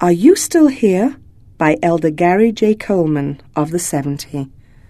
Are You Still Here? By Elder Gary J. Coleman of the 70.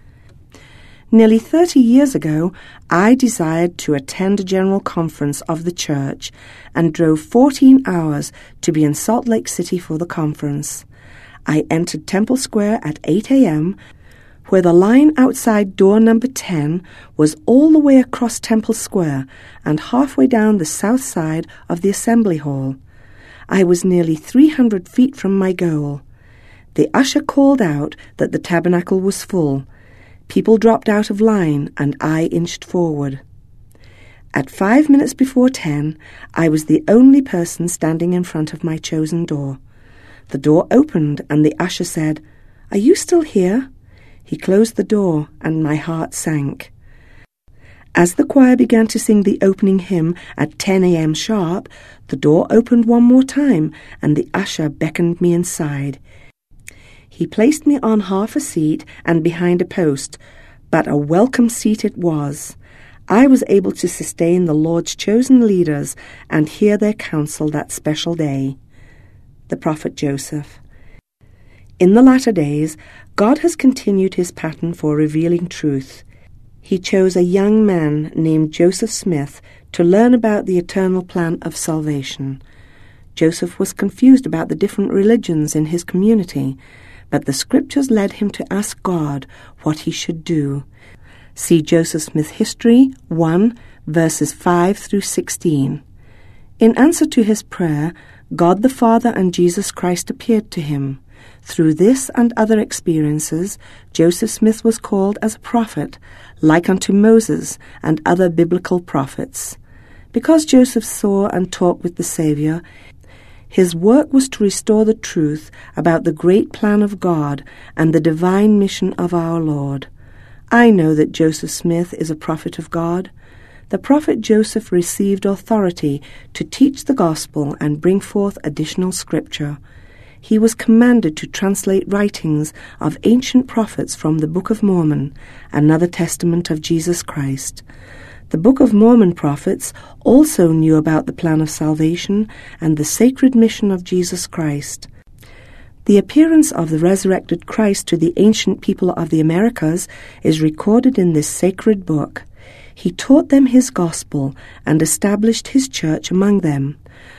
Nearly 30 years ago, I desired to attend a general conference of the church and drove 14 hours to be in Salt Lake City for the conference. I entered Temple Square at 8 a.m., where the line outside door number 10 was all the way across Temple Square and halfway down the south side of the Assembly Hall. I was nearly 300 feet from my goal. The usher called out that the tabernacle was full. People dropped out of line, and I inched forward. At 5 minutes before 10, I was the only person standing in front of my chosen door. The door opened, and the usher said, "Are you still here?" He closed the door, and my heart sank. As the choir began to sing the opening hymn at 10 a.m. sharp, the door opened one more time, and the usher beckoned me inside. He placed me on half a seat and behind a post, but a welcome seat it was. I was able to sustain the Lord's chosen leaders and hear their counsel that special day. The prophet Joseph. In the latter days, God has continued his pattern for revealing truth. He chose a young man named Joseph Smith to learn about the eternal plan of salvation. Joseph was confused about the different religions in his community, but the scriptures led him to ask God what he should do. See Joseph Smith History 1, verses 5 through 16. In answer to his prayer, God the Father and Jesus Christ appeared to him. Through this and other experiences, Joseph Smith was called as a prophet, like unto Moses and other biblical prophets. Because Joseph saw and talked with the Savior, his work was to restore the truth about the great plan of God and the divine mission of our Lord. I know that Joseph Smith is a prophet of God. The prophet Joseph received authority to teach the gospel and bring forth additional scripture. He was commanded to translate writings of ancient prophets from the Book of Mormon, another testament of Jesus Christ. The Book of Mormon prophets also knew about the plan of salvation and the sacred mission of Jesus Christ. The appearance of the resurrected Christ to the ancient people of the Americas is recorded in this sacred book. He taught them his gospel and established his church among them.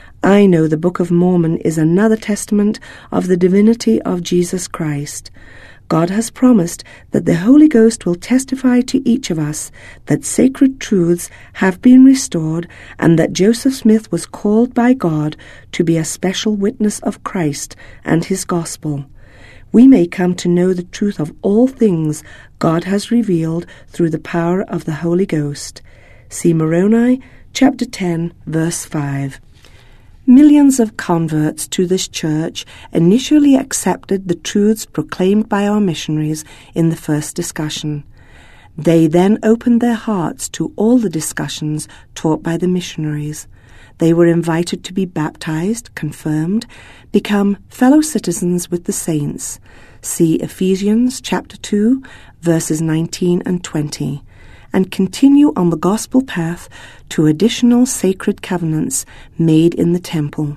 I know the Book of Mormon is another testament of the divinity of Jesus Christ. God has promised that the Holy Ghost will testify to each of us that sacred truths have been restored and that Joseph Smith was called by God to be a special witness of Christ and his gospel. We may come to know the truth of all things God has revealed through the power of the Holy Ghost. See Moroni, chapter 10, verse 5. Millions of converts to this church initially accepted the truths proclaimed by our missionaries in the first discussion. They then opened their hearts to all the discussions taught by the missionaries. They were invited to be baptized, confirmed, become fellow citizens with the saints. See Ephesians chapter 2, verses 19 and 20. And continue on the gospel path to additional sacred covenants made in the temple.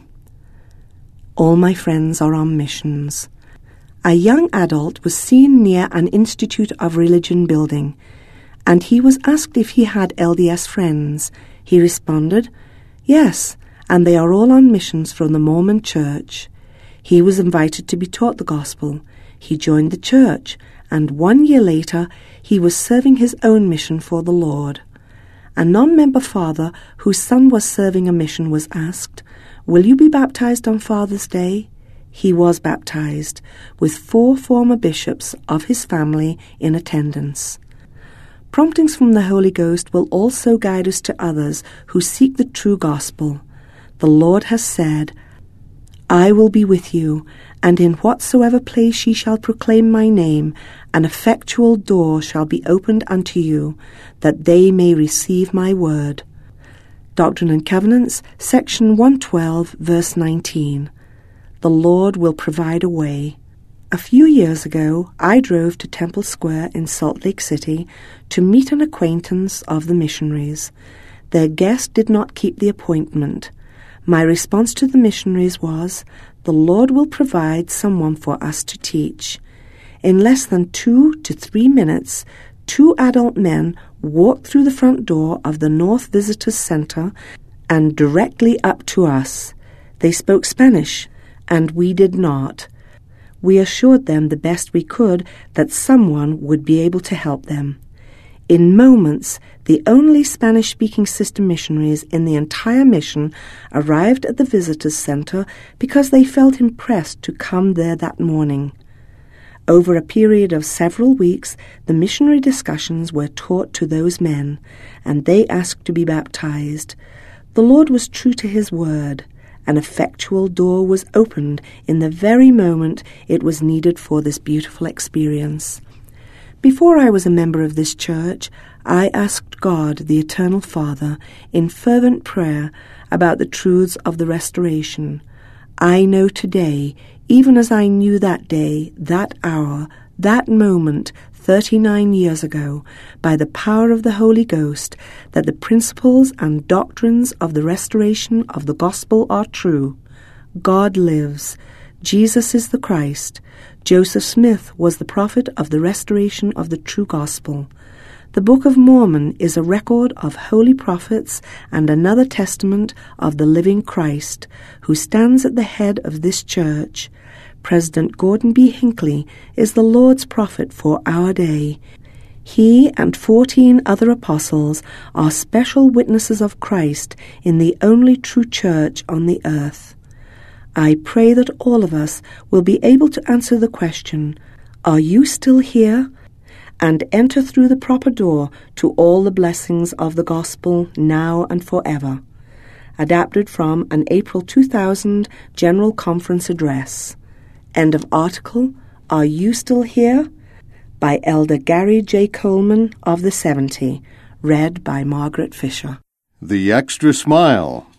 All my friends are on missions. A young adult was seen near an Institute of Religion building, and he was asked if he had LDS friends. He responded, "Yes, and they are all on missions from the Mormon Church." He was invited to be taught the gospel. He joined the church, and 1 year later he was serving his own mission for the Lord. A non-member father whose son was serving a mission was asked, "Will you be baptized on Father's Day?" He was baptized, with 4 former bishops of his family in attendance. Promptings from the Holy Ghost will also guide us to others who seek the true gospel. The Lord has said, "I will be with you, and in whatsoever place ye shall proclaim my name, an effectual door shall be opened unto you, that they may receive my word." Doctrine and Covenants, section 112, verse 19. The Lord will provide a way. A few years ago, I drove to Temple Square in Salt Lake City to meet an acquaintance of the missionaries. Their guest did not keep the appointment. My response to the missionaries was, the Lord will provide someone for us to teach. In less than 2 to 3 minutes, 2 adult men walked through the front door of the North Visitors Center and directly up to us. They spoke Spanish, and we did not. We assured them the best we could that someone would be able to help them. In moments, the only Spanish-speaking sister missionaries in the entire mission arrived at the Visitors Center because they felt impressed to come there that morning. Over a period of several weeks, the missionary discussions were taught to those men, and they asked to be baptized. The Lord was true to His word. An effectual door was opened in the very moment it was needed for this beautiful experience. Before I was a member of this church, I asked God, the Eternal Father, in fervent prayer about the truths of the restoration. I know today, even as I knew that day, that hour, that moment, 39 years ago, by the power of the Holy Ghost, that the principles and doctrines of the restoration of the gospel are true. God lives. Jesus is the Christ. Joseph Smith was the prophet of the restoration of the true gospel. The Book of Mormon is a record of holy prophets and another testament of the living Christ, who stands at the head of this church. President Gordon B. Hinckley is the Lord's prophet for our day. He and 14 other apostles are special witnesses of Christ in the only true church on the earth. I pray that all of us will be able to answer the question, "Are you still here?" and enter through the proper door to all the blessings of the gospel now and forever. Adapted from an April 2000 General Conference address. End of article, Are You Still Here? By Elder Gary J. Coleman of the 70. Read by Margaret Fisher. The Extra Smile.